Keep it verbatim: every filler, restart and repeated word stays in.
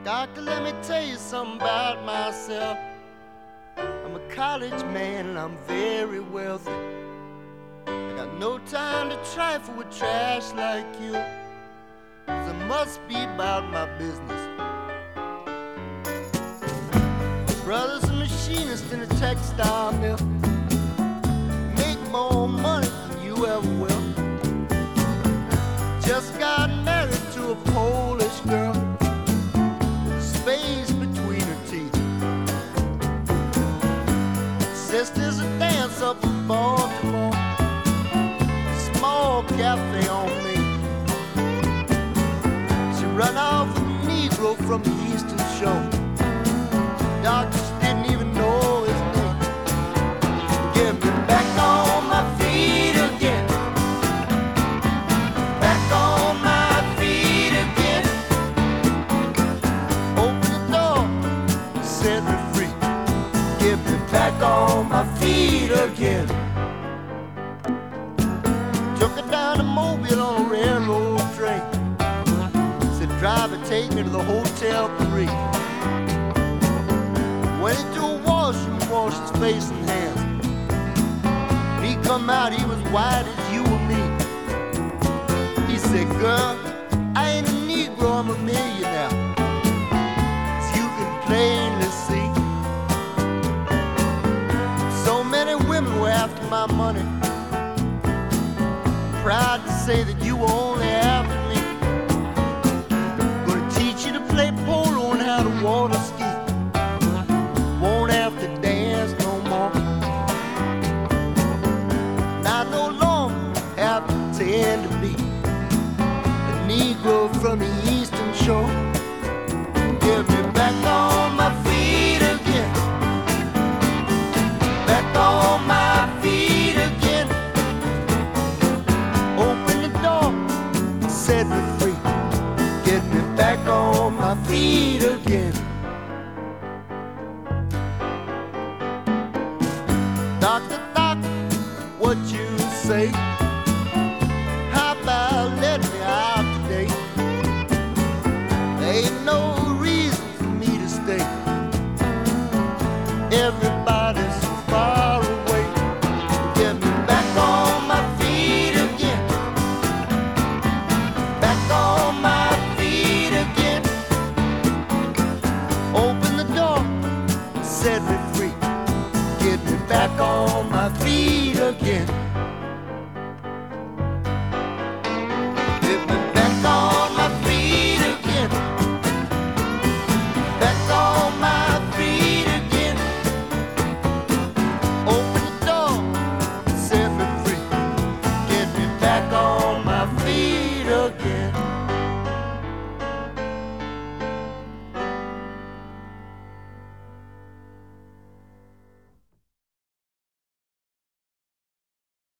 Doctor, let me tell you something about myself. I'm a college man and I'm very wealthy. I got no time to trifle with trash like you, 'cause it must be about my business. Brother's a machinist in a textile mill, make more money than you ever will. Just got married to a Polish girl, space between her teeth. Sister's a dance up in Baltimore, small cafe on me. She run off with a Negro from the Eastern Shore. Doctors didn't even know his name. Get me back on my feet again. Back on my feet again. Open the door, set me free. Get me back on my feet again. Took her down to Mobile on a railroad train. Said, driver, take me to the Hotel three. Went into a washroom, washed his face and hands. When he come out, he was white as you or me. He said, girl, I ain't a Negro, I'm a millionaire, as you can plainly see. So many women were after my money, proud to say that you were only after me. Gonna teach you to play polo and how to water ski. Won't have to dance no more. Not no longer have to pretend to be a Negro from the Eastern Shore. Get me back on my feet again. Back on my feet again. Open the door, set me free. Get me back on my feet again. Doctor, doctor, what you say? How about letting me out today? There ain't no